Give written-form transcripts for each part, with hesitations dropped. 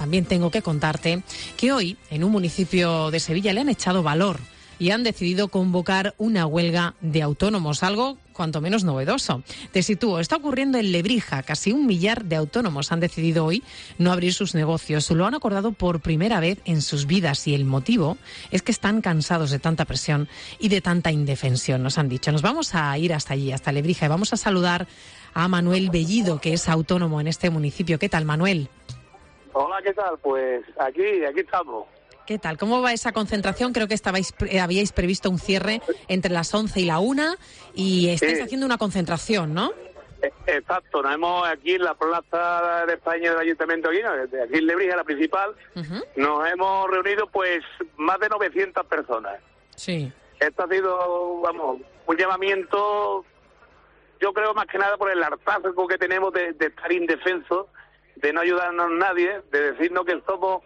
también tengo que contarte que hoy en un municipio de Sevilla le han echado valor y han decidido convocar una huelga de autónomos, algo cuanto menos novedoso. Te sitúo, está ocurriendo en Lebrija. Casi 1 millar de autónomos han decidido hoy no abrir sus negocios. Lo han acordado por primera vez en sus vidas y el motivo es que están cansados de tanta presión y de tanta indefensión, nos han dicho. Nos vamos a ir hasta allí, hasta Lebrija, y vamos a saludar a Manuel Bellido, que es autónomo en este municipio. ¿Qué tal, Manuel? Hola, ¿qué tal? Pues aquí estamos. ¿Qué tal? ¿Cómo va esa concentración? Creo que habíais previsto un cierre entre las 11 y la 1 y estáis haciendo una concentración, ¿no? Exacto, nos hemos aquí en la Plaza de España del Ayuntamiento aquí en Lebrija, la principal, nos hemos reunido pues más de 900 personas. Sí. Esto ha sido, un llamamiento, yo creo más que nada por el hartazgo que tenemos de estar indefensos, de no ayudarnos nadie, de decirnos que somos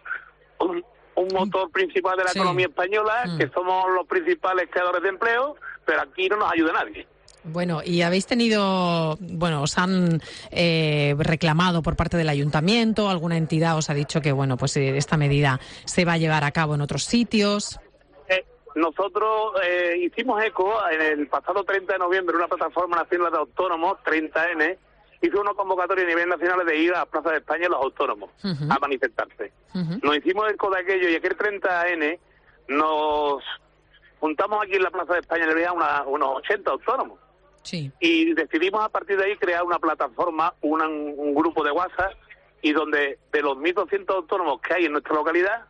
un motor principal de la economía española, que somos los principales creadores de empleo, pero aquí no nos ayuda nadie. Bueno, y habéis tenido, os han reclamado por parte del ayuntamiento, alguna entidad os ha dicho que, pues esta medida se va a llevar a cabo en otros sitios. Nosotros hicimos eco en el pasado 30 de noviembre, una plataforma nacional de autónomos, 30N, hizo una convocatoria a nivel nacional de ir a la Plaza de España los autónomos a manifestarse. Nos hicimos eco de aquello y aquel 30N nos juntamos aquí en la Plaza de España, le veía unos 80 autónomos. Sí. Y decidimos a partir de ahí crear una plataforma, un grupo de WhatsApp, y donde de los 1.200 autónomos que hay en nuestra localidad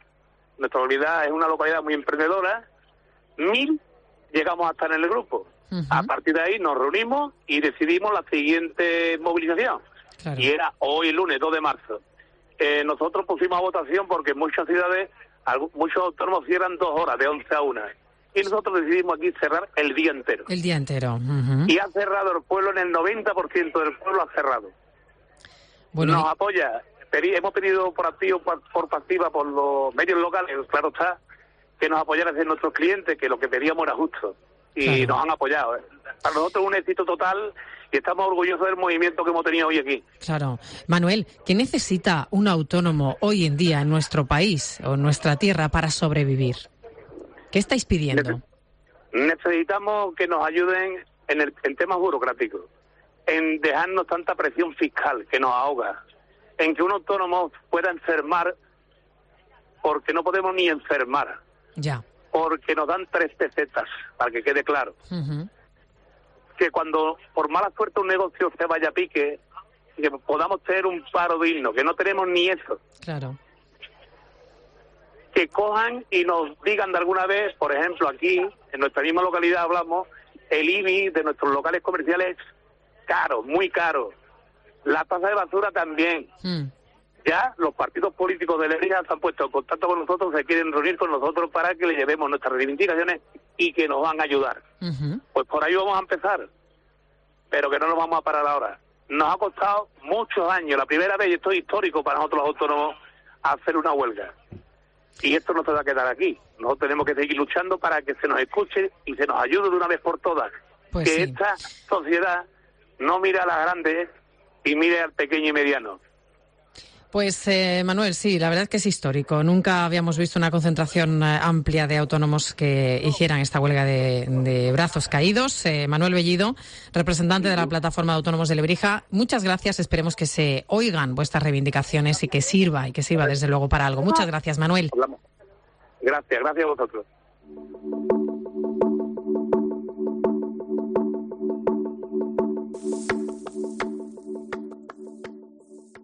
es una localidad muy emprendedora, 1.000 llegamos a estar en el grupo. A partir de ahí nos reunimos y decidimos la siguiente movilización. Claro. Y era hoy, lunes 2 de marzo. Nosotros pusimos a votación porque en muchas ciudades, muchos autónomos cierran 2 horas, de 11 a 1. Y nosotros decidimos aquí cerrar el día entero. El día entero. Y ha cerrado el pueblo, en el 90% del pueblo ha cerrado. Bueno, nos apoya. Hemos pedido por activa, por pasiva, por los medios locales, claro está, que nos apoyaran en nuestros clientes, que lo que pedíamos era justo. Y nos han apoyado. Para nosotros es un éxito total y estamos orgullosos del movimiento que hemos tenido hoy aquí. Claro. Manuel, ¿qué necesita un autónomo hoy en día en nuestro país o en nuestra tierra para sobrevivir? ¿Qué estáis pidiendo? Necesitamos que nos ayuden en temas burocráticos, en dejarnos tanta presión fiscal que nos ahoga, en que un autónomo pueda enfermar porque no podemos ni enfermar. Ya. Porque nos dan 3 pesetas, para que quede claro. Que cuando por mala suerte un negocio se vaya a pique, que podamos tener un paro digno, que no tenemos ni eso. Claro. Que cojan y nos digan de alguna vez, por ejemplo, aquí, en nuestra misma localidad hablamos, el IBI de nuestros locales comerciales es caro, muy caro. La tasa de basura también. Ya los partidos políticos de Lebrija se han puesto en contacto con nosotros, se quieren reunir con nosotros para que le llevemos nuestras reivindicaciones y que nos van a ayudar. Pues por ahí vamos a empezar, pero que no nos vamos a parar ahora. Nos ha costado muchos años, la primera vez, y esto es histórico para nosotros los autónomos, hacer una huelga. Y esto no se va a quedar aquí. Nosotros tenemos que seguir luchando para que se nos escuche y se nos ayude de una vez por todas. Pues que esta sociedad no mire a las grandes y mire al pequeño y mediano. Pues Manuel, sí, la verdad es que es histórico. Nunca habíamos visto una concentración amplia de autónomos que hicieran esta huelga de brazos caídos. Manuel Bellido, representante de la Plataforma de Autónomos de Lebrija, muchas gracias. Esperemos que se oigan vuestras reivindicaciones y que sirva desde luego para algo. Muchas gracias, Manuel. Gracias a vosotros.